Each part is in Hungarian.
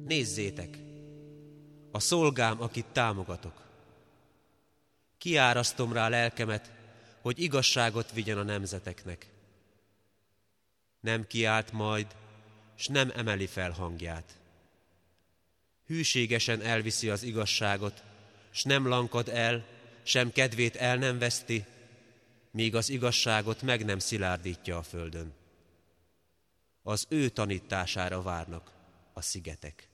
Nézzétek, a szolgám, akit támogatok. Kiárasztom rá lelkemet, hogy igazságot vigyen a nemzeteknek. Nem kiált majd, s nem emeli fel hangját. Hűségesen elviszi az igazságot, s nem lankad el, sem kedvét el nem veszti, míg az igazságot meg nem szilárdítja a földön. Az ő tanítására várnak a szigetek.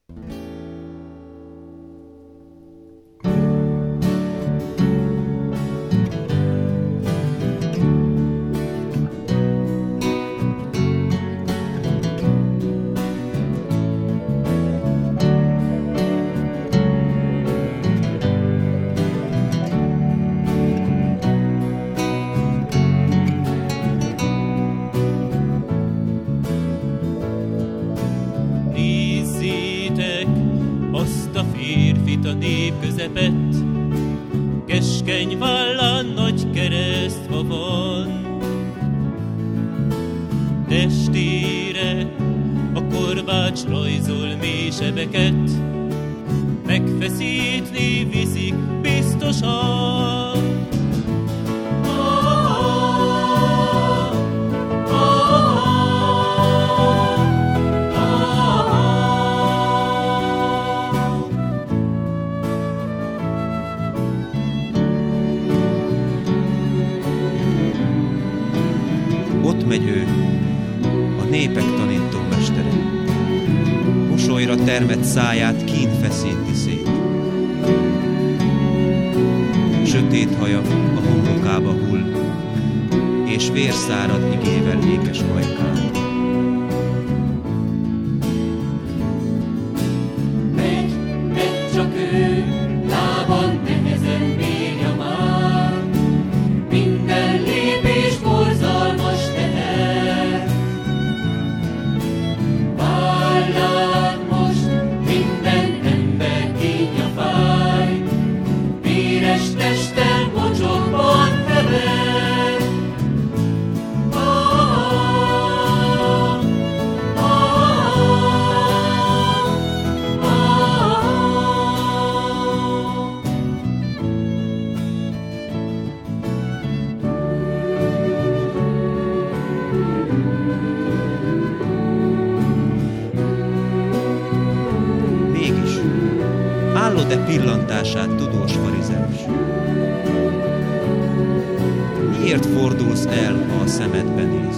A nép közepett, keskeny vállán nagy keresztfa van. Testére a korbács rajzol mély sebeket, megfeszítni viszik biztosan. Ott megy ő, a népek tanítómestere. Mosolyra termett száját kín feszíti szét. Sötét haja a homlokába hull, és vérszárad igével ékes ajkán. Megy csak ő, lábon nehezen bírja már. Minden lépés borzalmas teher. Vállán most minden ember kínja fáj. Véres testen mocsokban hever. Hallod-e pillantását, tudós farizeus? Miért fordulsz el, ha a szemedbe néz?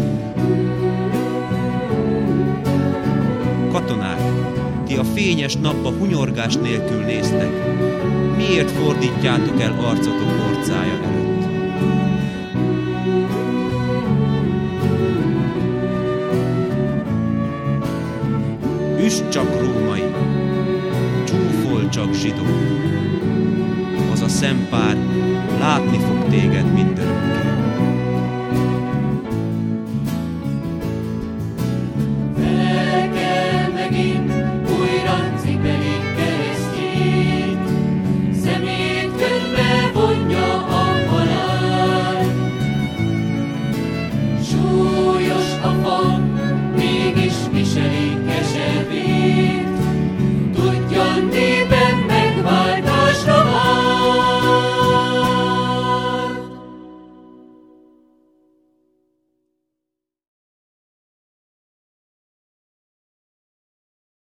Katonák, ti a fényes napba hunyorgás nélkül néztek. Miért fordítjátok el arcotok orcája előtt? Üss csak római, csúfol csak zsidó, az a szempár látni fog téged mindörökké.